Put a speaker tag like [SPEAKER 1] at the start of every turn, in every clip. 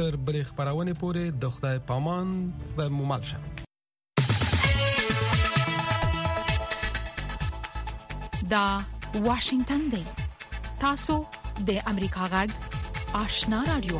[SPEAKER 1] تر بلې خبرونه پورې د خدای پامان و مومال شه.
[SPEAKER 2] دا واشنگتن دی. تاسو د امریکا غږ آشنا رادیو.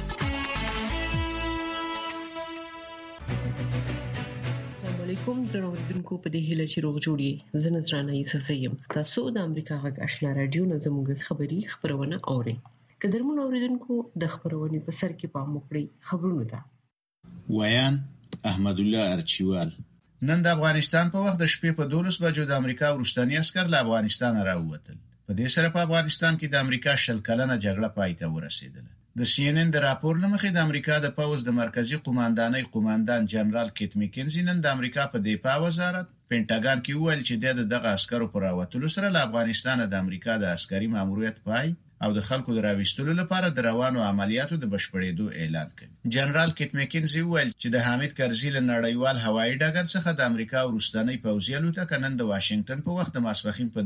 [SPEAKER 3] کوم دروندونکو په دې هیله چې روغ جوړی زنځرانه یې سزیم. تاسو د امریکا غږ آشنا رادیو نه زموږ خبرونه اورئ. قدرمن اوریدونکو د خبرونې په سر کې پام وکړئ. خبرونه ده
[SPEAKER 4] ویان احمد الله ارچیوال. نن د افغانستان په وخت د شپې په 12 بجو د امریکا وروستنی عسكر له افغانستان راووتل. په دې سره په افغانستان کې د امریکا شل کلنه جګړه پای ته ورسېدله. د CNN د راپور لمخې د امریکا د پوز د مرکزی قوماندانۍ قوماندان جنرال کیت میکنزي نن د امریکا په دفاع وزارت پینټاګان کې وویل چې دغه عسکرو پر راوتلو سره له افغانستان د امریکا د عسکري ماموریت پای او د خلکو د راوستلو لپاره د روانو عملیاتو د بشپړېدو اعلان کړ. جنرال کیت میکنزي وویل چې د حامد کرزي له نړیوال هوایي ډګر څخه د امریکا وروستنی پوځي الوتکه نن د واشنگټن په وخت د ماسپښین په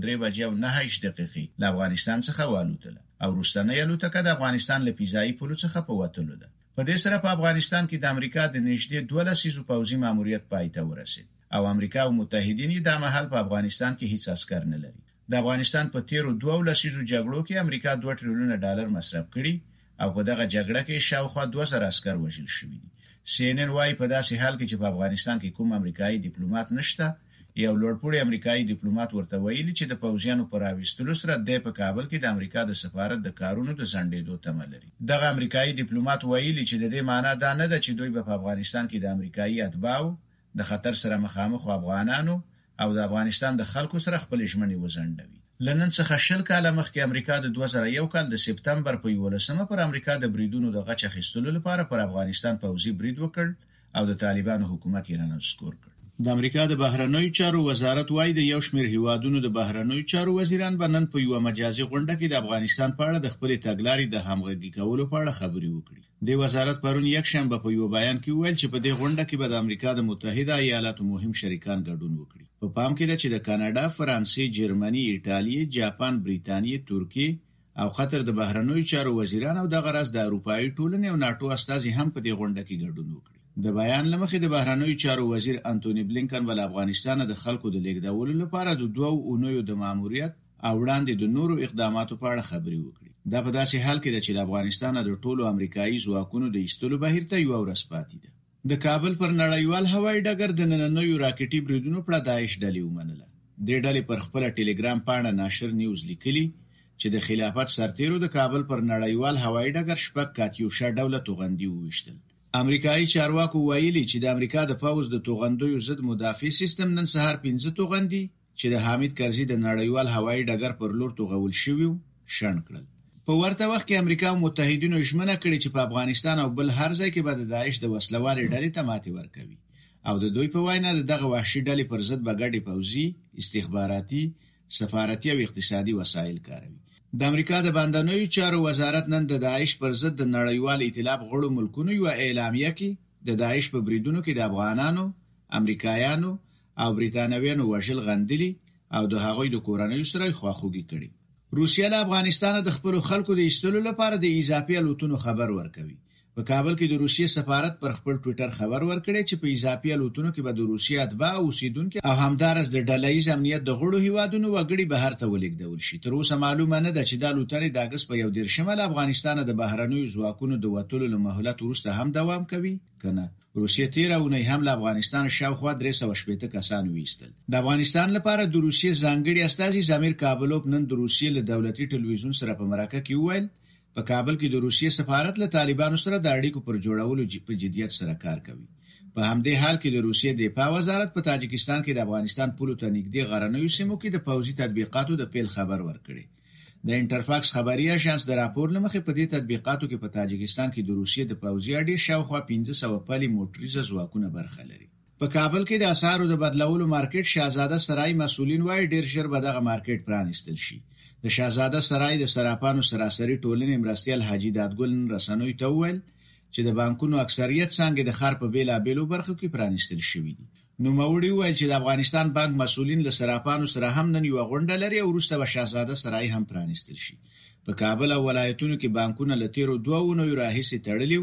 [SPEAKER 4] 3:09 له افغانستان څخه والوتله او وروستنی الوتکه د افغانستان له فضایي پولو څخه په وتلو ده. په دې سره په افغانستان کې د امریکا د نږدې 12 پوځي ماموریت پای ته ورسید او امریکا او متحدین د مهال په افغانستان کې هیڅ عسكر نه لري. د افغانستان په تیرو 12 جګړو کې امریکا $2 ټریلیون مصرف کړي او په دغه جګړه کې شاوخوا 2000 عسكر وژل شوي دي. CNN وايي په داسې حال کې چې په افغانستان کې کوم امریکایي ډیپلوماټ نشته، یو لوړپوړی امریکایي ډیپلوماټ ورته ویلي چې د پوځیانو پر راوستلو سره د کابل کې د امریکا د سفارت د کارونو د ځنډېدو تمه لري. دغه امریکایي ډیپلوماټ ویلي چې د دې معنی دا نه ده چې دوی په افغانستان کې د امریکایي اتباعو د خطر سره مخامخ افغانانو او د افغانستان د خلکو سره خپل ژمنې وزنډوي. لنن څخه شل کاله مخکې امریکا د 2001 کال د سپتمبر په 11مه پر امریکا د بریدونو د غچ اخیستلو لپاره پر افغانستان پوځي برید وکړ او د طالبانو حکومت یې رانسکور کړ. د امریکا د بهرنیو چارو وزارت وايي د یو شمېر هیوادونو د بهرنیو چارو وزیران بنن په یو مجازي غونډه کې د افغانستان په اړه د خپل تګلارې د همغږي کولو په اړه خبرې وکړي. د وزارت پرون یک شنبه په یو بیان کې ویل چې په دې غونډه کې به د امریکا د متحده ایالاتو مهم شریکان ګډون وکړي. په پام کې ده چې د کاناډا، فرانسې، جرمني، ایټالیا، جاپان، بریتانیا، ترکیه او قطر د بهرنیو چارو وزیران او د غرض د اروپایي ټولنې او ناتو استازي هم په دې غونډه کې ګډون وکړي. د بیان لمخې د بهرنیو چارو وزیر انټونی بلینکن ول افغانستان د خلکو د لیږدولو لپاره د 2 اونیو د ماموریت او وړاندې د نورو اقداماتو په اړه خبرې وکړي. دا په داسې حال کې ده چې د افغانستان د ټولو امریکایي ځواکونو د ایستلو بهیر ته یو ورځ پاتې ده. د کابل پر نړیوال هوایي ډګر د نننیو راکټي بریدونو پر داعش ډلې ومنله. د ډلې پر خپل ټلګرام پاڼه ناشر نیوز لیکلي چې د خلافت سرتیرو د کابل پر نړیوال هوایي ډګر شپږ کاتیوشا ډوله توغندي وویشتل. امریکایي چارواکو ویلي چې د امریکا د پوز د توغندیو ضد مدافع سیستم نن سهار 15 توغندي چې د حامد کرزي د نړیوال هوایي ډګر پر لور توغول شوی شنډ کړل. په ورته وخت کې امریکا او متحدینو ژمنه کړې چې په افغانستان او بل هر ځای کې به د داعش د وسلوالې ډلې ته ماتې ورکوي او د دوی په وینا دغه وحشي ډلې پر ضد به ګډې پوځي، استخباراتي، سفارتي او اقتصادي وسایل کاروي. د امریکا د باندنیو چارو وزارت نن د داعش پر ضد د نړیوال ائتلاف غړو ملکونو یو اعلامیه کې د داعش په بریدونو کې د افغانانو، امریکایانو او بریتانویانو وژل غندلي او د هغوی د کورنیو سره خواخوږي کړي. روسیه له افغانستان د خپل خلکو د ایستلو لپاره د اضافي الوتنو خبر ورکوي. په کابل کې د روسیې سفارت پر خپل ټوئیټر خبر ورکړی چې په اضافي الوتنو کې به د روسیې اتباع اوسیدونکو او همدارس د ډله‌ایز امنیت د غړو هیوادونو وګړي بهر ته ولیږدول شي. تر اوسه معلومه نه ده چې د الوتنې د اگست په 1 افغانستان د بهرنیو ځواکونو د وټولو له مهلت وروسته هم دوام کوي کنه. روسیې تیر اونۍ هم له افغانستان شاوخوا 380 کسان ویستل. د افغانستان لپاره د روسیې ځانګړي استازي زمیر کابلوف نن د روسیې له دولتي ټلویزیون سره په مرکه کې وویل په کابل کې د روسیې سفارت له طالبانو سره د اړیکو پر جوړولو په جدیت سره کار کوي. په همدې حال کې د روسیې د دفاع وزارت په تاجکستان کې د افغانستان پولو ته نږدې غرنیو سیمو کې د پوځي تطبیقاتو د پیل خبر ورکړي. د انټرفاکس خبري اژانس د راپور لمخې په دې تطبیقاتو کې په تاجکستان کې د روسیې د پوځي اډې شاوخوا 1500 پلي موټریزه ځواکونه برخه لري. په کابل کې د اسعارو د بدلولو مارکیټ شاهزاده سرای مسولین وايي ډیر ژر به دغه مارکیټ پرانیستل شي. د شاهزاده سرای د صرافانو سراسري ټولنې مرستیال حاجی دادګل رسنوي ته وویل چې د بانکونو اکثریت څنګه د خار په بیلابېلو برخو کې پرانیستل شوی دي. نو موري ویل چې د افغانستان بانک مسولین له صرافانو سره هم نن یو غونډه لري او وروسته به شاهزاده سرای هم پرانیستل شي. په کابل او ولایتونو کې بانکونه له تیرو 2 اونیو راهیسې تړلي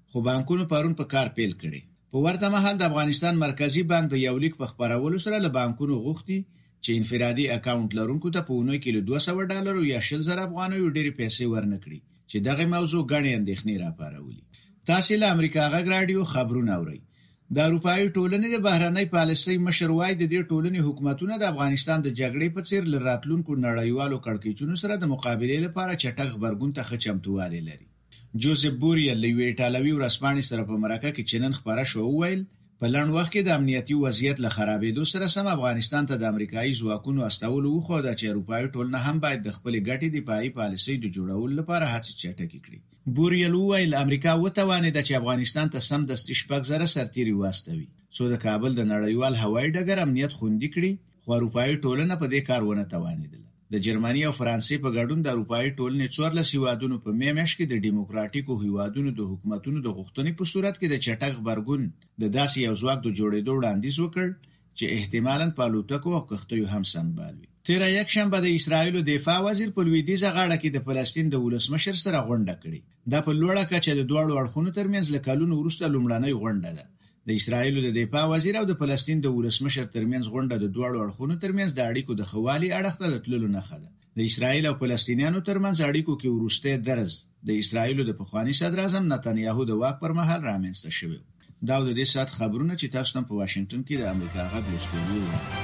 [SPEAKER 4] خو بانکونو پرون په کار پیل کړي. په ورته مهال د افغانستان مرکزی بانک د یو لیک په خبرولو سره له بانکونو غوښتي چې انفرادي اکاونټ لرونکو ته په اونۍ کې له $200 یا $100,000 ډېری پیسې ورنکړي چې دغه موضوع غني اندېښنې راپارولي. تاسو له امریکا غږ رادیو خبرونه اورئ. د اروپایي ټولنې د بهرنۍ پالیسۍ مشر وایي د دې ټولنې حکومتونه د افغانستان د جګړې په څیر له راتلونکو نړیوالو کړکېچونو سره د مقابلې لپاره چټک غبرګون ته ښه چمتووالی لري. جوزف بوریل له یوې ایټالوي ورځپاڼې سره په مرکه کې چې نن خبره شو وویل په لنډ وخت کې د امنیتي وضعیت له خرابېدو سره سم افغانستان ته د امریکایي ځواکونو استولو وخوده چې اروپایي ټولنه هم باید د خپلې ګټې دفاعي پالیسۍ د جوړولو لپاره هڅې چټکې کړي. بوریل وویل امریکا وتوانېده چې افغانستان ته سم د 6,000 سرتیري واستوي څو د کابل د نړیوال هوایي ډګر امنیت خوندي کړي، خو اروپایي ټولنه په دې کار ونه توانېدله. د جرمني او فرانسې په ګډون د اروپایي ټولنې 14 هیوادونو په میاشت کې د ډیموکراتیکو هیوادونو د حکومتونو د غوښتنې په صورت کې د چټک غبرګون د داسې یو ځواک د جوړېدو وړاندیز وکړ چې احتمالاً په الوتکو او کښتیو هم سنبال وي. تیر یکشنبه د اسرایلو دفاع وزیر په لویدیځه غاړه کې د فلسطین د ولسمشر سره غونډه کړې. دا په لوړه کچه د دوه اړخونو ترمنځ له کلونو وروسته لومړنۍ غونډه ده. د اسرایلو د دفاع وزیر او د فلسطین د ولسمشر ترمنځ غونډه د دوه اړخونو ترمنځ د اړیکو د خوالي اړخ ته تللو نښه ده. د اسرایل او فلسطینیانو ترمنځ اړیکو کې ورسته درز د اسرایلو د پخوانی صدر اعظم نتنیاهو د واک پر مهال رامنځته شوی. دا د دې سات خبرونه چې تاسو ته په واشنگټن کې د امریکا غږ لوستلو.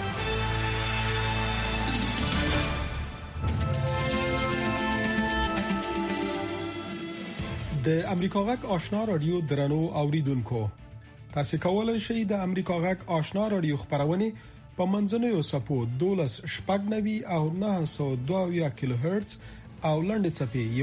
[SPEAKER 1] د امریکا غږ آشنا رادیو درنو اوریدونکو، تاسو کولای شئ د امریکا غږ آشنا رادیو خبرونه په منځنوي سپو 12.9 او 902 کیلو هرتز او لنډ چپی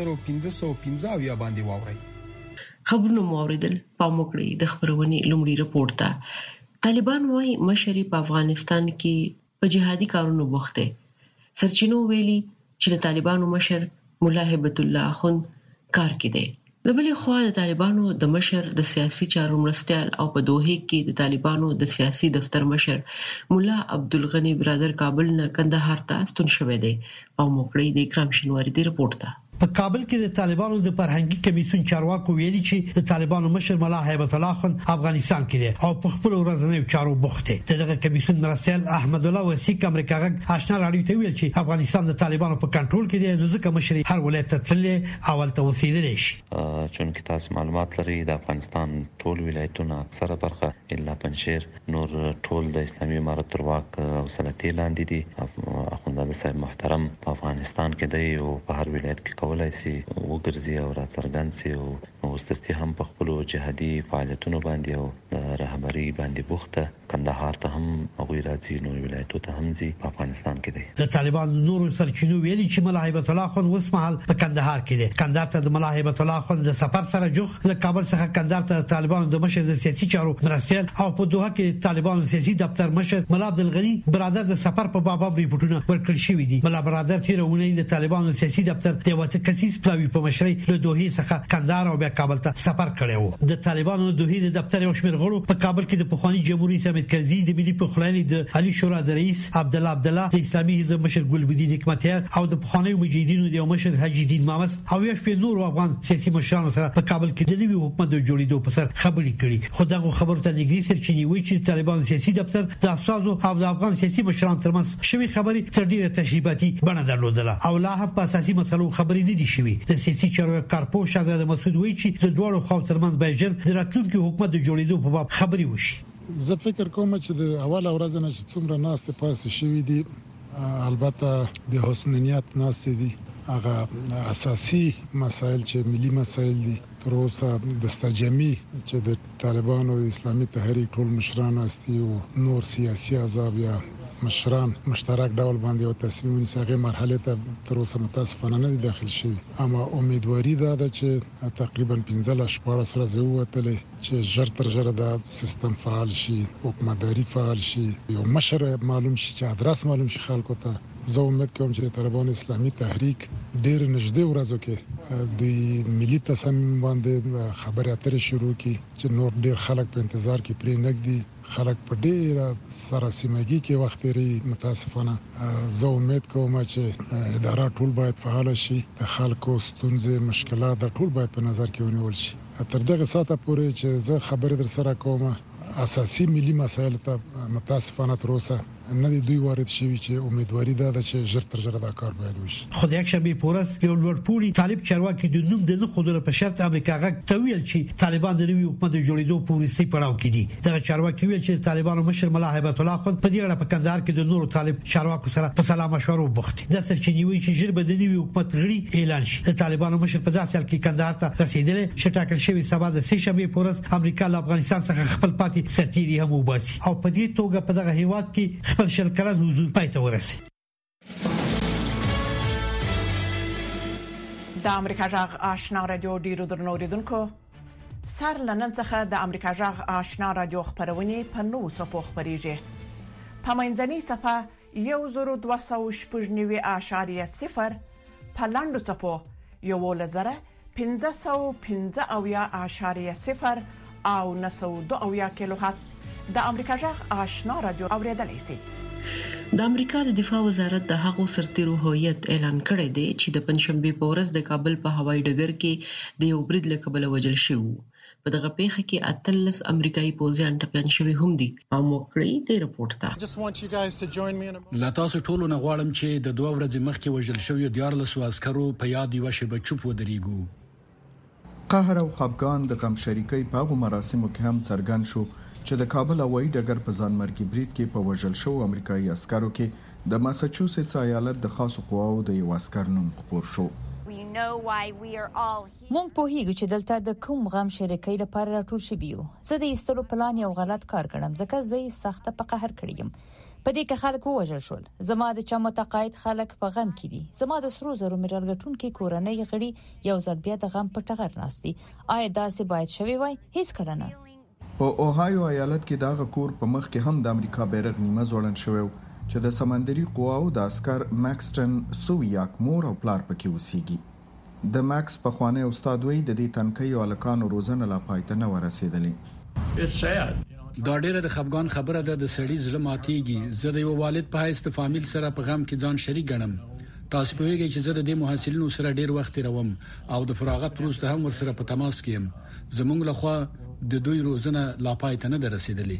[SPEAKER 1] 1515 باندې واورئ.
[SPEAKER 3] خبرونه موریدل پاموکړي د خبرونه لومړی رپورت ده. طالبان وايي مشري په افغانستان کې په جهادي کارونو بوخته. سرچینو ویلي چې د طالبانو مشر مولا هیبت الله اخوند کار کې دی. د بلې خوا د طالبانو د مشر د سیاسي چارو مرستیال او په دوحه کې د طالبانو د سیاسي دفتر مشر مولا عبدالغنی برادر کابل نه کندهار ته ستون شوی دی. او موکړی د اکرام شینواری دی رپورت ده.
[SPEAKER 5] په کابل کې د طالبانو د فرهنګي کمیسیون چارواکو ویلي چې د طالبانو مشر مولا هیبت الله خان افغانستان کې دی او په خپل ورځنیو چارو بوخت دی. دغه کمیسیون مرستیال احمد الله وسیق امریکا غږ آشنا رادیو ته ویل چې افغانستان د طالبانو په کنټرول کې دی، نو ځکه مشر هر ولایت ته تللی اول ته وسیدلی شي.
[SPEAKER 6] چون کې تاسو معلومات لري د افغانستان ټول ولایتونه اکثره برخه الا پنځیر نور ټول د اسلامي امارت تر واک او سلطې لاندې دي. اخوندزاده صاحب محترم په افغانستان کې دی او په هر ولایت کې کولای شي وګرځي او راڅرګند شي او وستستي هم په خپل جهادي فعالیتونو باندې او د رهبری باندې بوخته. کندهار ته هم او راځي نور ولایتونو ته هم ځي په افغانستان کې دی.
[SPEAKER 5] د طالبان نور سرچینو ویلي چې مولا هیبت الله خان اوس مهال په کندهار کې دی. کندهار ته د مولا هیبت الله خان د سفر سره جوخ له کابل څخه کندهار ته طالبان د مشر د سیاسي چارو مرستیال او په دوحه کې طالبان سیاسي دفتر مشر مولا عبدالغنی برادر د سفر په باب ریپورتونه ورکړل شوې دي. مولا برادر تیرونه د طالبان سیاسي دفتر د وته کسیس پلاوی په مشرۍ له دوحې څخه کندهار او بیا کابل ته سفر کړی و. د طالبانو دوحې د دفتر یو شمېر غړو په کابل کې د پخوانی جمهوریت حامد کرزي د ملي پخلاینې د علي شورا د رئیس عبدالله د اسلامي حزب مشر ګلبدین حکمتیار او د پخوانی مجاهدینو د مشر حاجی دین محمد او یو شمېر نور افغان سیاسي مشرانو سره په کابل کې د نوي حکومت د جوړېدو په سر خبرې کړي. خو دغه خبرو ته نږدې سرچینې وایي چې طالبان سیاسي دفتر د اساسو او د افغان سیاسي مشرانو ترمنځ شوي خبرې تر ډیره تشریفاتي بڼه درلودله او لا هم په اساسي مسلو خبرې نه دي شوي. د سیاسي چارو کارپو شاهزاده مسعود وایي چې د دوه خواو ترمنځ باید ژر د راتلونکي حکومت د جوړېدو په باب خبرې وشي.
[SPEAKER 7] زه فکر کوم چې د اول ورځ نه چې څومره ناست پاسې شوی دي، البته د حسن نیت ناست دي، هغه اساسي مسایل چې ملي مسایل دي تر اوسه د استجامي چې د طالبانو اسلامي تحریک ټول مشران استي او نور سیاسي احزاب یا مشران مشترک ډول باندې او تصمیم ونیسي مرحله ته تر اوسه متاسفانه نه داخل شوی. اما امیدواري ده چې تقریبا 15-14 ورځې وته چې ژر تر ژره د سیستم فعال شي، حکومتداري فعال شي، یو مشر معلوم شي چې ادرس معلوم شي خلکو ته. زه امید کوم چې طالبان اسلامي تحریک ډېر نږدې ورځو کې د ملي تصمیم باندې خبرې اترې شروع کړي چې نور ډېر خلک په انتظار کې پرې نږدې خلک په ډېر سره سیمګي کې وخت لري. متاسفانه زه امید کوم چې اداره ټول باید فعال شي، د خلکو ستونزې مشکلات ټول باید په نظر کې ونیول شي. تر دغه ساعته پورې چې زه خبرې در سره کوم اساسي ملي مسایل ته متاسفانه تر اوسه نه دی دوی وارد شوی چې امیدواري ده چې ژر تر ژره دا کار باید وشي.
[SPEAKER 5] خو د یک شنبه پورس یو لوړپوړي طالب چارواکي د نوم د نه خودره په شرط امریکا غږ تویل چې طالبان د نوي حکومت جوړېدو پولیسي پړاو کې دي. دا چارواکي ویل چې طالبانو مشر ملا هیبت الله خان په دې اړه په کندهار کې د نورو طالب چارواکو سره په سلام مشورو بوخت. د سرچینې وی چې ژر به د نوي حکومت غړي اعلان شي. د طالبانو مشر په ځای کې کندهار ته رسیدل چې ټاکل شوی سبا د سه شنبه پورس امریکا له افغانستان څخه خپل پاتې سرتیري هم وباسي او په دې توګه په دغه هیواد کې خپل شرکت حضور پاتې ورسي.
[SPEAKER 8] د امریکا جغ آشنا رادیو ډیرو درنو اوریدونکو سر لنن څخه د امریکا جغ آشنا رادیو خبرونه په نوو څپو خبريږي. په منځني صفه 1290.0 په لاندو څپو 1515.0 او 902 کیلو هرتز د امریکا جغ آشنا رادیو اوریدلای شي.
[SPEAKER 3] د امریکا د دفاع وزارت د هغو سرتیرو هویت اعلان کړی دی چې د پنځشنبه په ورځ د کابل په هوایي ډګر کې د یو برید له کبله وژل شوی. په دغه پیښه کې 13 امریکایي پوځیان ټپيان شوي هم دي. او موکړی د رپورت ته
[SPEAKER 9] لا تاسو ټول نه غواړم چې د 2 ورځې مخکې وژل شوی 14 عسکرو په یاد یو شی بچوپ ودرېګو.
[SPEAKER 10] قهر او خفګان د کم شریکي په مراسمو کې هم څرګند شو چې د کابل هوایي ډګر په ځانمرګي برید کې په وژل شو امریکایي عسکرو کې د ماساچوسټس ایالت د خاصو قواو د یو عسکر نوم خبر شو.
[SPEAKER 11] مونږ په هیڅ چې دلته د کوم غم شریکۍ لپاره راټول شوی یو. زه د ایستلو پلان یو غلط کار ګڼم ځکه زه سخته په قهر کړم. په دې کې خلک وژل شول. زما د چا متقاعد خلک په غم کې دي. زما د سرو زرو مډال ګټونکو کورنۍ غړي یو ځل بیا د غم په ټغر ناستي. آیا داسې باید شوی وای؟ هیڅ کله نه.
[SPEAKER 10] په اوهایو ایالت کې دا غکور په مخ کې هم د امریکا بیرغ نیمه ځوړن شوی چې د سمندري قواو د عسكر ماکسټن سوویاک مور او پلار پکې وسیږي. د ماکس په خوانه استاد وی د دې تنکیو الکانو روزنه لا پایته نه ورسېدلې.
[SPEAKER 9] دا ډیره د خفګان خبره ده. د سړي ظلم ماتيږي. زه د یو والد په حیث د فامیل سره په غم کې ځان شریک ګڼم. تاسو په ویږي چې زه د محصلینو سره ډیر وخت تیروم او د فراغت وروسته هم ورسره په تماس کې یم. زموږ لخوا د دوی روزنه لا پایته نه رسیدلې.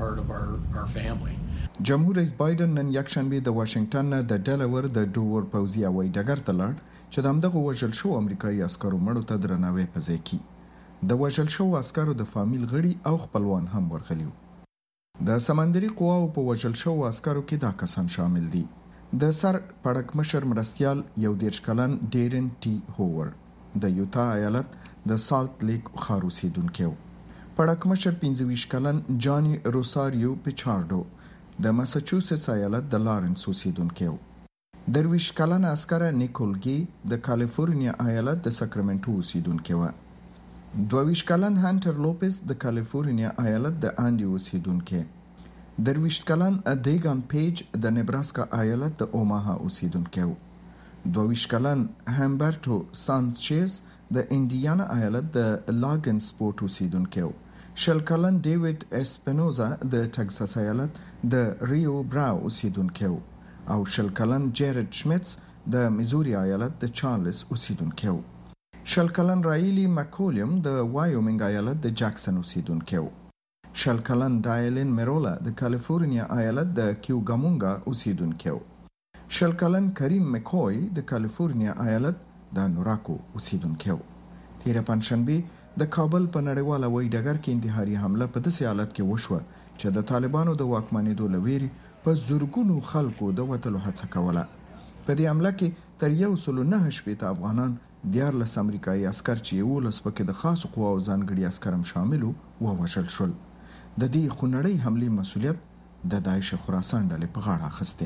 [SPEAKER 10] جمهور رئیس بایدن نن یکشنبه د واشنگټن نه د ډلور د ډوور پوځي هوایي ډګر ته لاړ چې د همدغه وژل شو امریکایي عسکرو مړو ته درناوی پزې کی. د وژل شو عسکرو د فامیل غړي او خپلوان هم ورغلیو. د سمندري قواو په وژل شو عسکرو کې دا کسان شامل دي: د سر پړک مشر مرستيال یو 13 کلن ډیرن ټي هوور د یوتا ایالت د سالت لیک ښار اوسیدونکو، پړک مشر 25 کلن جاني روساریو پیچارډو د ماساچوسټس ایالت د لارنس اوسیدونکو، 23 کلن عسکر نیکولګي د کالیفورنیا ایالت د ساکرامنټو اوسیدونکو، 22 کلن هانټر لوپس د کالیفورنیا ایالت د انډي اوسیدونکو، 23 کلن دیګان پیج د نیبراسکا ایالت د اوماها اوسیدونکو، 22 کلن همبرټو سانچز د انډیانا ایالت د لاګن سپورټ اوسیدونکو، 20 کلن ډیوډ اسپینوزا د ټکساس ایالت د ریو براو اوسیدونکو او 20 کلن جیرد شمیتس د میزوري ایالت د چارلز اوسیدونکو، 20 کلن رایلی مکولیم د وایومینګ ایالت د جاکسن اوسیدونکو، 20 کلن ډایلن میرولا د کالیفورنیا ایالت د کیوګامونګا اوسیدونکو، 20 کلن کریم مکوي د کالیفورنیا ایالت د نوراکو اوسیدونکو. تیر پنځشنبه د کابل په نړیواله وای ډګر کې انتحاري حمله په داسې حالت کې وشوه چې د طالبانو د واکمنېدو لويري په زورګونو خلکو د وټلو هڅه کوله. په دې حمله کې تر 109 افغانان 14 امریکایي عسكر چې 11 پکې د خاص قواو ځانګړي عسكرم شاملو ووژل شول. د دې خونړۍ حملې مسؤلیت د داعش خراسان ډلې په غاړه اخیسته.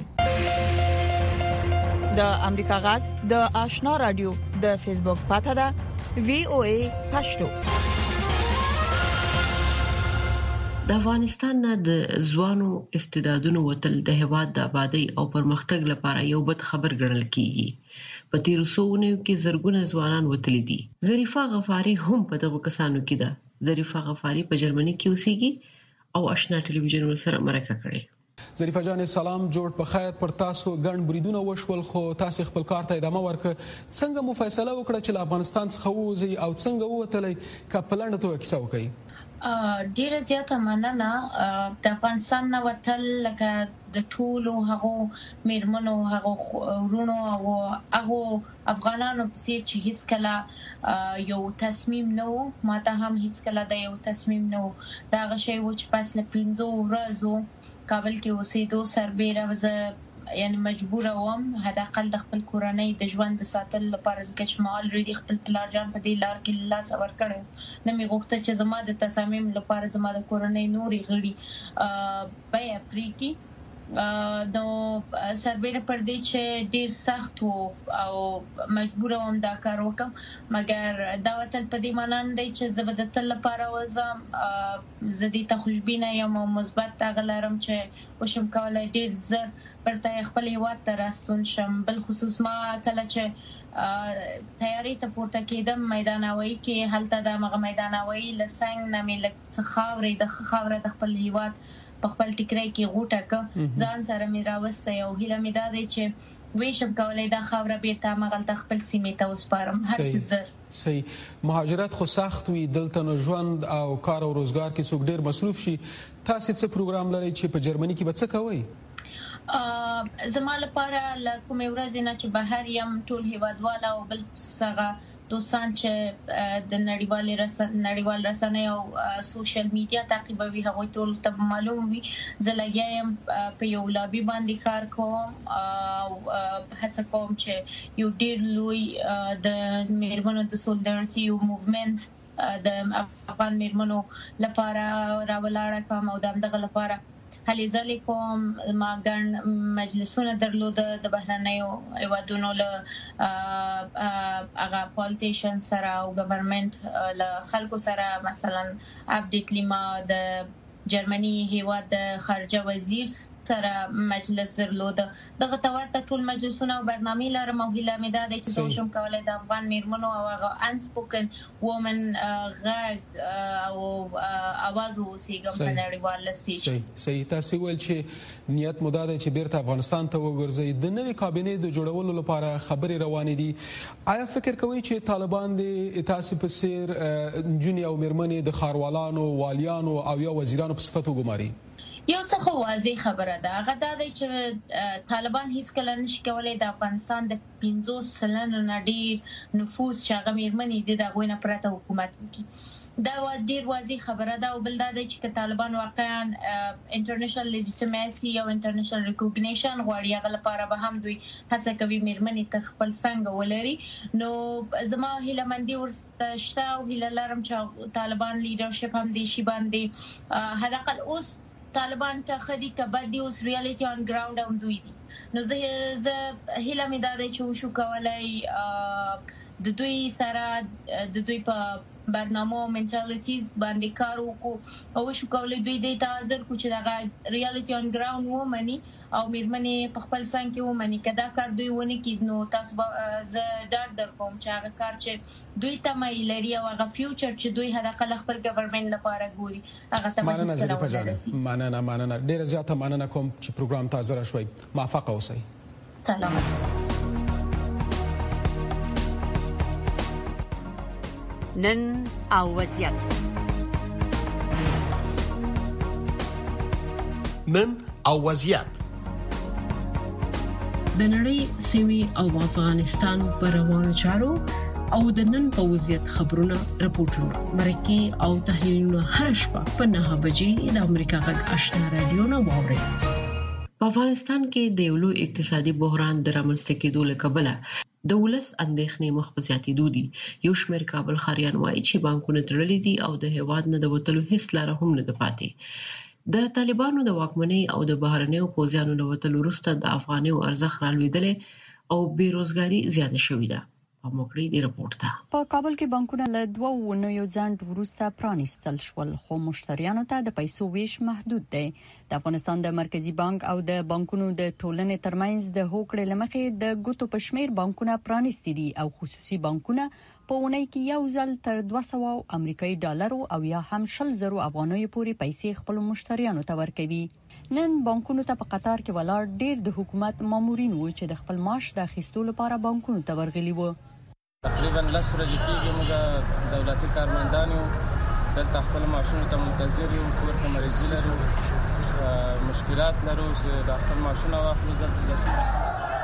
[SPEAKER 11] د امریکا غږ د آشنا رادیو د فیسبوک پاڼه ده VOA پښتو.
[SPEAKER 3] د افغانستان نه د ځوانو استعدادونو وتل د هیواد د آبادی او پرمختګ لپاره یو بد خبر ګڼل کیږي. په تیرو سوونیو کې زرګونه ځوانان وتلي دي. ظریفه غفاری هم په دغه کسانو کې ده. ظریفه غفاری په جرمني کې اوسېږي او آشنا ټلویزیون سره مرکه کړې.
[SPEAKER 1] ظریفه جان سلام جوړ په خیر پر تاسو ګڼ بریدونه وشول خو تاسو خپل کار ته ادامه ورکړه څنګه مو فیصله وکړه چې له افغانستان څخه ووځي او څنګه ووتلې کپلانه توګه کیسه وکړي
[SPEAKER 12] ډیره زیاته مننه د افغانستان نه وتل لکه د ټولو هغه میرمنو هغه ورونو او هغه افغانانو په څیر چې هیڅ کله یو تصمیم نه و ماته هم هیڅ کله د یو تصمیم نه و دا غشي و چې پس له 15 ورځو کابل کې اوسېدو سربېره وزه یعنی مجبور وم حداقل د خپل کورنۍ د ژوند د ساتل لپاره ځکه چې ما الریډي خپل پلار جان په دې لار کې لاس ور کړو نه می غوښته چې زما د تصامیم لپاره زما د کورنۍ نوري غړي بیا پریکی نو سربېره پر دې چې ډیر سخت او مجبور وم دا کار وکم مګر دا وتل په دې معنی نه دی چې زبدتل لپاره وزم زدي ته خوشبینه یم او مثبت تغلرم چې وشم کولای ډیر زر پرته خپل هیواد ته راستون شم بل خصوص ما کله چې تیاری ته پورته کېدم میدانوي کې هلته د مغه میدانوي لسنګ نامې لکه خاورې د خپل هیواد په خپل ټیکرای کې غوټه ک ځان سره مې راوسته یو هیله مې دا دی چې ویشم کولای دا خاوره بیرته مغلته خپل سیمې ته وسپارم هر څه زر
[SPEAKER 1] صحیح مهاجرت خو سخت وي دلته نو ژوند او کار او روزګار کې څوک ډیر مصروف شي تاسو څه پروګرام لرئ چې په جرمني کې به څه کوئ
[SPEAKER 12] زما لپاره کومې ورځې نه چې بهر یم ټول هیوادوال او بل څنګه دوستان چې د نړیوال رسنۍ او سوشل میډیا تعقیبوي هغه ټول ته معلوم وي زه لګیایم په یو لابي باندې کار کوم او هڅه کوم چې یو ډیر لوی د میرمنو د سولیدارټي موومېنت د افغان میرمنو لپاره راولاړ کوم او دغه لپاره هلي ځلې کوم ما ګڼ مجلسونه درلود د بهرنیو هیوادونو له هغه پالیټیشن سره او ګورنمنت له خلکو سره مثلا اپډیټ لیما د جرمني هیواد د خارجه وزیر سره مجلس درلود دغه تورته ټول مجلسونه او برنامه لرم او هیله مې ده چې زه شم کولای د افغان میرمنو او هغه انسپوکن وومن غږ او اواز وسیګم په نړیوال لسی
[SPEAKER 1] صحیح تاسو ول چې نیت مو ده چې بیرته افغانستان ته وګرځي د نوې کابینې د جوړولو لپاره خبرې روانې دي آیا فکر کوئ چې طالبان د تاسو په سیر جونی او میرمنې د خاروالانو والیانو او یا وزیرانو په صفت وګماري
[SPEAKER 12] یو څه خو واضح خبره ده هغه دا دی چې طالبان هیڅ کله نشي کولای د افغانستان د 50% نه ډیر نفوذ شغه میرمنې د غوینه پرته حکومت وکړي دا ډیر واضح خبره ده او بل دا دی چې طالبان واقعا انټرنیشنل لیجیټیمیسي او انټرنیشنل ریکوګنیشن غواړي هغه لپاره به هم دوی هڅه کوي میرمنې تر خپل څنګه ولري نو زما هیله مندي ورسته شته او هیله لرم چې طالبان لیډرشپ هم دي شي باندې حداقل اوس طالبان ته خدي کبدي اوس ریالټي اون ګراوند هم دوی دي نو زه هیله مې دا دی چې وشو کولای د دوی سره د دوی په برنامه منټالیټیز باندې کار وکړو او شو کولای دوی د تازر کو چې دا ریالټي اون ګراوند ومني او میرمنې په خپل ځان کې ومني کدا کار دوی ونه کیږي نو تاسو زه ډاډ درکوم چې هغه کار چې دوی ته مې لري او هغه فیوچر چې دوی هداقل خپل ګورنمنت لپاره ګوري هغه ته
[SPEAKER 1] مننه ډیره زیاته مننه کوم چې پروګرام تازه را شوي موفق اوسئ
[SPEAKER 12] سلامات
[SPEAKER 13] نن او وضعیت
[SPEAKER 3] د نړۍ سیمې او افغانستان پر روانو چارو او د نن په وضعیت خبرونه راپورټونه مرکه او تحلیلونه هر شپه په 9 بجې د امریکا غږ آشنا رادیو نه واوري په افغانستان کې د یو لوی اقتصادي بحران د رامنځته کېدو له کبله د ولس اندېښنې مخ په زیاتېدو دي یو شمېر کابل ښاریان وایي چې بانکونه تړلي دي او د هیواد نه د وټلو هیڅ لار هم نه ده پاتې د طالبانو د واکمنۍ او د بهرنیو پوځیانو د وټلو وروسته د افغاني ارزښت رالوېدلې او بیروزګاری زیاته شوې ده موکړی دی رپورت ته
[SPEAKER 13] په کابل کې بانکونه له 2 ونیو ځند وروسته پرانیستل شول خو مشتریانو ته د پیسو ویش محدود دی د افغانستان د مرکزی بانک او د بانکونو د ټولنې ترمنځ د هوکړې لمخې د ګوتو پښمیر بانکونه پرانیستي دي او خصوصي بانکونه په اونۍ کې یو ځل تر 200 امریکایي ډالرو او یا هم 100,000 افغانیو پورې پیسې خپل مشتریانو ته ورکوي. نن بانکونو ته په قطار کې ولاړ ډېر د حکومت مامورین وو چې د خپل معاش د اخیستلو لپاره بانکونو ته ورغلي وو.
[SPEAKER 14] تقریبا 10 ورځې کېږي موږ دولتي کارمندان یو دلته خپل معاشونو ته منتظر یو، کور کې مریض لرو، مشکلات لرو چې د خپل معاشونه واخلو دلته.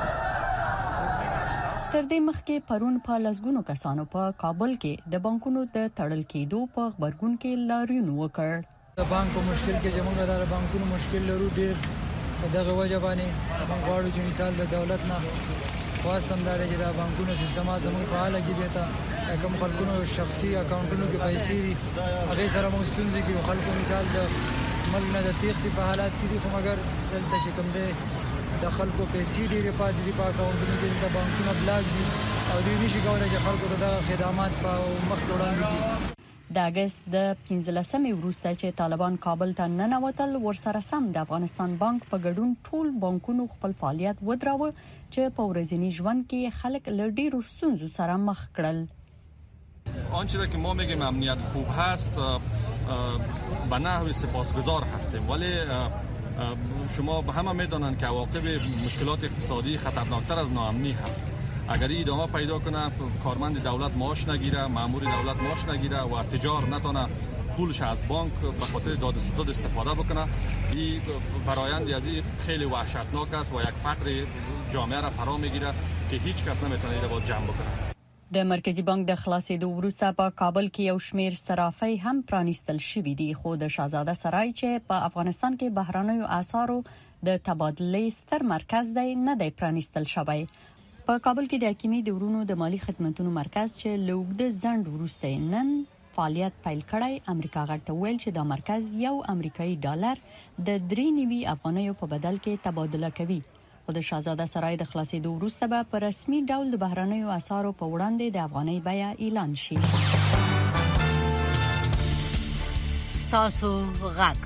[SPEAKER 13] تر دې مخکې پرون په لسګونو کسانو په کابل کې د بانکونو د تړل کېدو په خبرګون کې لاریون وکړ.
[SPEAKER 15] د بانک په مشکل کې چې موږ د بانکونو مشکل لرو ډېر په دغه وجه باندې موږ غواړو چې مثال د دولت نه خواستم دا چې د بانکونو سیستم زموږ فعال کیږي ته کوم خلکونو شخصي اکاونټونو کې پیسې دي هغه سره موږ ستونزې کې خلکو مثال د ملک نه د تېښتې په حالات کې دي، خو مګر دلته چې کوم دی د خلکو پیسې ډېرې پاتې دي په اکاونټونو کې، د بانکونو بلاک دي او دوی نشي کولی چې خلکو ته دغه خدمات په مخ وړاندې کړي.
[SPEAKER 13] د اگست د 15مې وروسته چې طالبان کابل ته ننوتل، ورسره سم د افغانستان بانک په ګډون ټول بانکونو خپل فعالیت ودراوه چې په ورځني ژوند کې خلک له ډېرو ستونزو سره مخ کړل.
[SPEAKER 16] آنچه که ما میگیم امنیت خوب هست به نحو سپاسگزار هستیم، ولی شما همه میدانند که عواقب مشکلات اقتصادی خطرناکتر از ناامنی هست. اگر این ادامه پیدا کنه، کارمند دولت معاش نگیره، مأمور دولت معاش نگیره و تجار نتونه پولش از بانک به خاطر داد و ستد استفاده بکنه، این فرایند از این خیلی وحشتناک است و یک فقر جامعه را فرا میگیره که هیچ کس نمیتونه این رو جمع بکنه.
[SPEAKER 13] د مرکزی بانک د خلاصېدو وروسته په کابل کې یو شمیر صرافۍ هم پرانیستل شوې دي، خو د شاهزاده سرای چې په افغانستان کې بهرانيو اسعارو د تبادلې ستر مرکز دی نه دی پرانیستل شوی. په کابل کې د حکومت د ورونو د مالی خدماتو مرکز چې لوګد زند وروسته نن فعالیت پیل کړی، امریکا غږ ته ویل چې دا مرکز یو امریکایي ډالر د 3 افغانیو په بدل کې تبادله کوي. خو د شاهزاده سرای د خلاصېدو وروسته به په رسمي ډول د بهرانيو اسعارو په وړاندې د افغاني بیه اعلان شي.
[SPEAKER 17] ستاسو غږ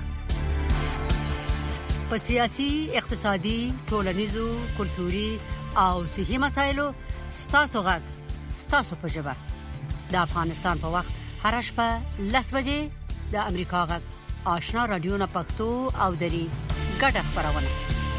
[SPEAKER 17] په سیاسي، اقتصادي، ټولنیزو، کلتوري او صحي مسایلو ستاسو غږ ستاسو په ژبه د افغانستان په وخت هر شپه 10 بجې د امریکا غږ آشنا رادیو نه پښتو او دري ګډه خبرونه.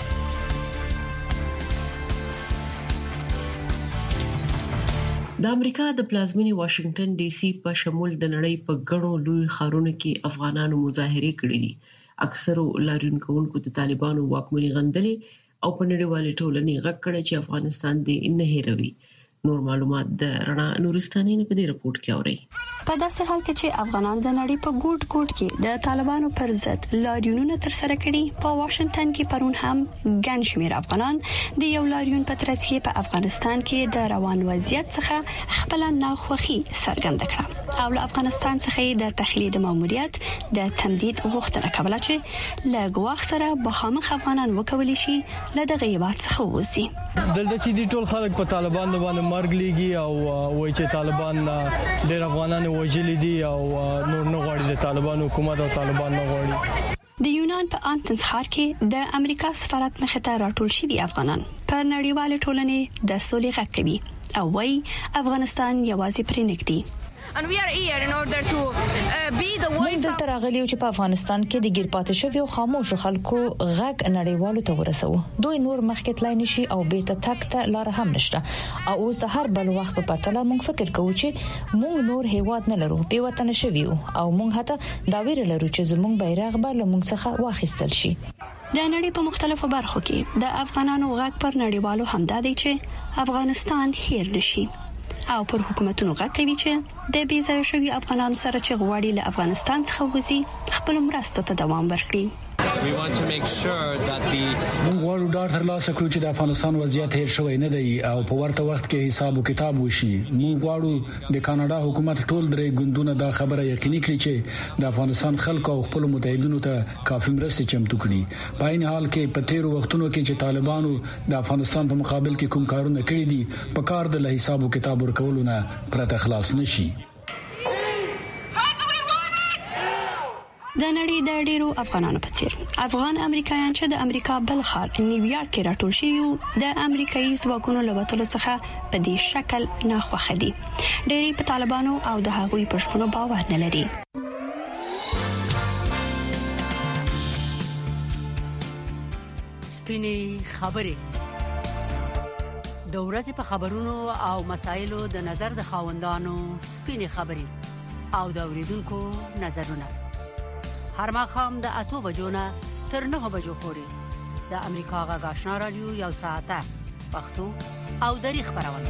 [SPEAKER 3] د امریکا د پلازمینې واشنگټن ډي سي په شمول د نړۍ په ګڼو لوی ښارونو کې افغانانو مظاهره کړې دي. اکثرو لاریون کوونکو د طالبانو واکمنۍ غندلې او په نړیوالې ټولنې غږ کړی چې افغانستان دې نه هېروي. نور معلومات د رڼا نورستاني په دې رپورت کې اوري.
[SPEAKER 18] په داسې حال کې چې افغانان د نړۍ په ګوټ ګوټ کې د طالبانو پر ضد لاریونونه تر سره کړي، په واشنگټن کې پرون هم ګڼ شمېر افغانان د یو لاریون په ترڅ کې په افغانستان کې د روان وضعیت څخه خپل ناخوښي څرګنده کړه او له افغانستان څخه د تخلید ماموریت د تمدید غوښتنه کوله چې له ګواښ سره مخامخ افغانان وکولي شي له دغه هیواد څخه ووځي.
[SPEAKER 19] دلته چې د ټول خلک په طالبان باندې مرګ لګي او وایي چې طالبان ډېر افغانان وژلي دي او نور نه غواړي د طالبان حکومت او طالبان نه غواړي.
[SPEAKER 18] د یونان په انتنس ښار کې د امریکا سفارت مخې ته راټول شوي افغانان په نړیواله ټولنې د سولې غږ کوي او وایي افغانستان یوازې پرې نږدې.
[SPEAKER 11] موږ دلته راغلي یو چې په افغانستان کې د ګیر پاتې شوی او خاموش خلکو غږ نړیوالو ته ورسوي. دوی نور مخکې تلای نشي او بیرته تک ته لار هم نشته. او اوس هر بل وخت په پرتله موږ فکر کوو چې موږ نور هیواد نه لرو، بې وطن شوی او موږ هته دا ویره لرو چې زموږ بیرغ به له موږ څخه واخیستل شي.
[SPEAKER 18] د نړۍ په مختلفو برخو کې د افغانانو غږ پر نړیوالو همدا دی چې افغانستان هیر نشي او پر حکومتونو غږ کوي چې د بې ځایه شوي افغانانو سره چې غواړي له افغانستان څخه وځي خپل مرستو ته دوام ورکړي.
[SPEAKER 9] موږ غواړو ډاډ ترلاسه کړو چې د افغانستان وضعیت هیر شوی نه دی او په ورته وخت کې حساب او کتاب وشي. موږ غواړو د کاناډا حکومت ټول درې ګوندونه دا خبره یقیني کړي چې د افغانستان خلکو او خپل متحدینو ته کافي مرستې چمتو کړي. په عین حال کې په تیرو وختونو کې چې طالبانو د افغانستان په مقابل کې کوم کارونه کړي دي، په کار د حساب او کتاب ورکولو نه پرته خلاص نشي.
[SPEAKER 18] د نړۍ د ډیرو افغانانو په څیر افغان امریکایان چې د امریکا بل ښار نیویارک کې راټول شوي د امریکایي ځواکونو له وټلو څخه په دې شکل ناخوښه دي. ډېری په طالبانو او د هغوی په شپونو باور نه لري.
[SPEAKER 17] سپینې خبرې د ورځې په خبرونو او مسایلو د نظر د خاوندانو سپینې خبرې او د اوریدونکو نظرونه هر ماښام د 8 بجو نه تر 9 بجو پورې د امریکا غږ آشنا رادیو یو ساعته پښتو او دری خبرونه.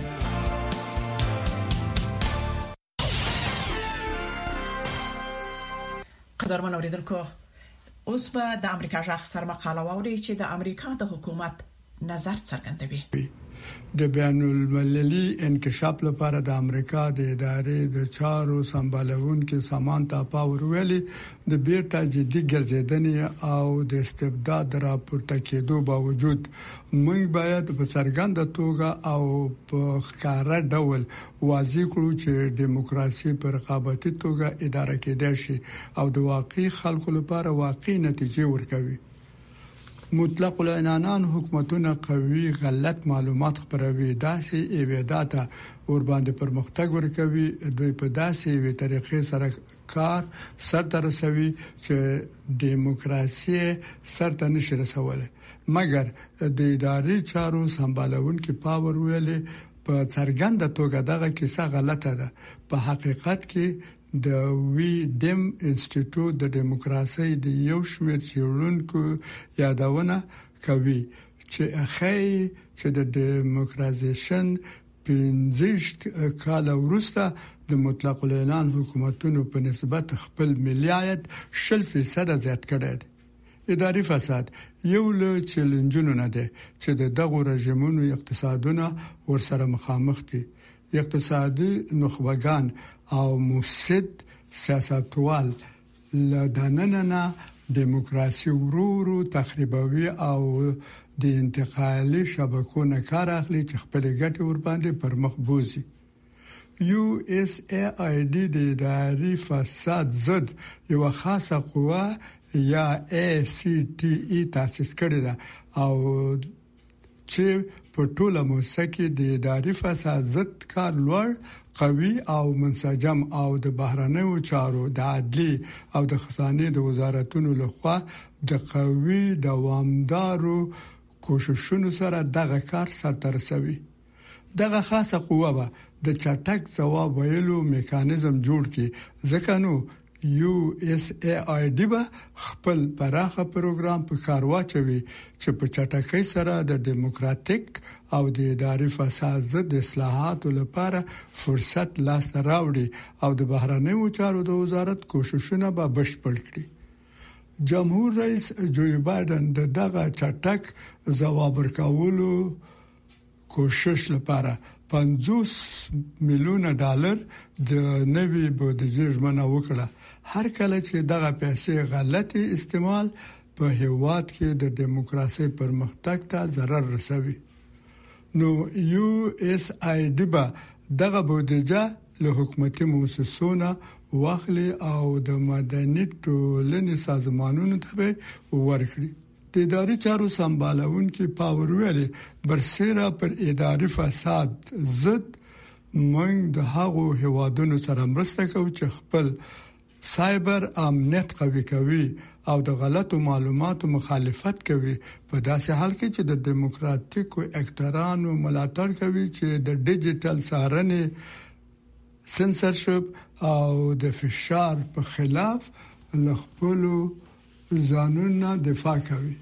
[SPEAKER 8] قدرمن اوریدونکو، اوس به د امریکا غږ سره مقاله واوري چې د امریکا د حکومت نظر څرګندوي.
[SPEAKER 20] د بین المللي انکشاف لپاره د امریکا د ادارې د چارو سمبالونکو سامان ته پاور ویلي د بیرته جدي ګرځیدنې او د استبداد راپورته کېدو باوجود موږ باید په څرګنده توګه او په ښکاره ډول واضح کړو چې دیموکراسي په رقابتي توګه اداره کېدای شي او د واقعي خلکو لپاره واقعي نتیجې ورکوي. مطلق العنان حکومتونه قوي غلط معلومات خپروي، داسې ایواداته ور باندې پرمختګ ورکوي، دوی په داسې وی طریقې سره کار سرته رسوي چې دیموکراسي سرته نشي رسوله. مګر د اداري چارو سمبالونکو پاور ویلي په څرګنده توګه دغه کیسه غلطه ده. په حقیقت کې د وی ډیم انسټیټیوټ د دیموکراسي د یو شمېر څېړونکو یادونه کوي چې د دیموکراتیزیشن 15 کال وروسته د مطلق العنان حکومتونو په نسبت خپل ملي عاید 0% زیات کړی دی. اداري فساد یو له چیلنجونو نه دی چې دغه رژیمونو اقتصادونه ورسره مخامخ دي. اقتصادي نخبگان او مفسد سیاستوال لداننه دیموکراسي ورورو تخریبوي او د انتقالي شبکو نه کار اخلي چې خپل ګټه ور باندې پر مخ بوزي. USAID د اداري فساد ضد یو خاصه قوه یا ACTE تاسیس کړې ده او چې په ټوله موسسه کې د اداري فساد ضد کار لوړ قوي او منسجم او د بهرنیو چارو د عدلي او د خزانه د وزارتونو لخوا د قوي دوامدارو کوششونو سره دغه کار سرته رسوي. دغه خاصه قوه به د چټک ځواب ویلو میکانیزم جوړ کړي، ځکه نو USAID به خپل پراخه پروګرام په کار واچوي چې په چټکۍ سره د دیموکراتیک او د اداري فساد ضد اصلاحاتو لپاره فرصت لاس راوړي او د بهرنیو چارو د وزارت کوششونه به بشپړ کړي. جمهور رئیس جو بایدن دغه چټک ځواب ورکولو کوشش لپاره $50 میلیون د نوي بودیجې ژمنه وکړه. هر کله چې دغه پیسې غلطي استعمال په هیواد کې د دیموکراسي پرمختګ ته ضرر رسوي. نو USAID به دغه بودیجه له حکومتي مؤسسونو واخلي او د مدني ټولنې سازمانونو ته ورکړي. د اداري چارو سمبالونکو پاور ویلي برسېره پر اداري فساد ضد موږ د هغو هوادونو سره مرسته کوو چې خپل سایبر امنیت قوي کوي او د غلطو معلوماتو مخالفت کوي، په داسې حال کې چې د دیموکراتیکو اکټرانو ملاتړ کوي چې د ډیجیټل څارنې سنسرشپ او د فشار په خلاف لخپلو ځانونه دفاع کوي.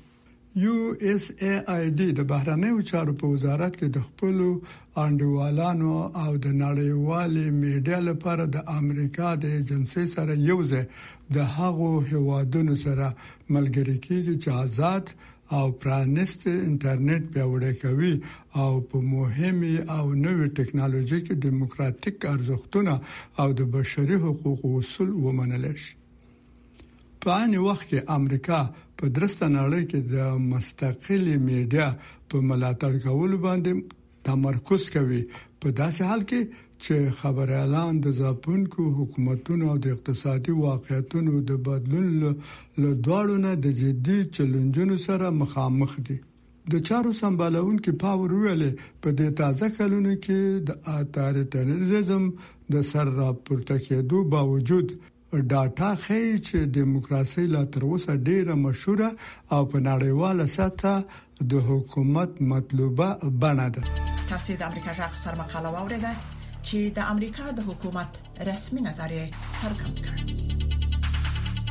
[SPEAKER 20] USAID د بهرنیو چارو په وزارت کې د خپل انډیوالانو او د نړیوالې میډیا لپاره د امریکا د ایجنسی سره یوځای د هغو هوادونو سره ملګری کیږي چې آزاد او پرانست انټرنیټ پیاوړی کوي او په مهمه او نوې ټکنالوژي کې دیموکراتیک ارزښتونه او د بشري حقوقو اصول ومنل شي. په عین وخت کې امریکا په درسته نړۍ کې د مستقلې میډیا په ملاتړ کولو باندې تمرکز کوي، په داسې حال کې چې خبريالان د ځپونکو حکومتونو او د اقتصادي واقعیتونو د بدلون له دواړو نه د جدي چیلنجونو سره مخامخ دي. د چارو سمبالونکو پاور ویلې په دې تازه کلونو کې د اتاریټریزم د سر راپورته کېدو باوجود ډاټا ښيي چې دیموکراسي لا تر اوسه ډیره مشهوره او په نړیواله سطح د حکومت مطلوبه بڼه ده.
[SPEAKER 8] تاسو د امریکا ځخ سر مقاله واوریده چې د امریکا د حکومت رسمي نظریه څرګند کړ.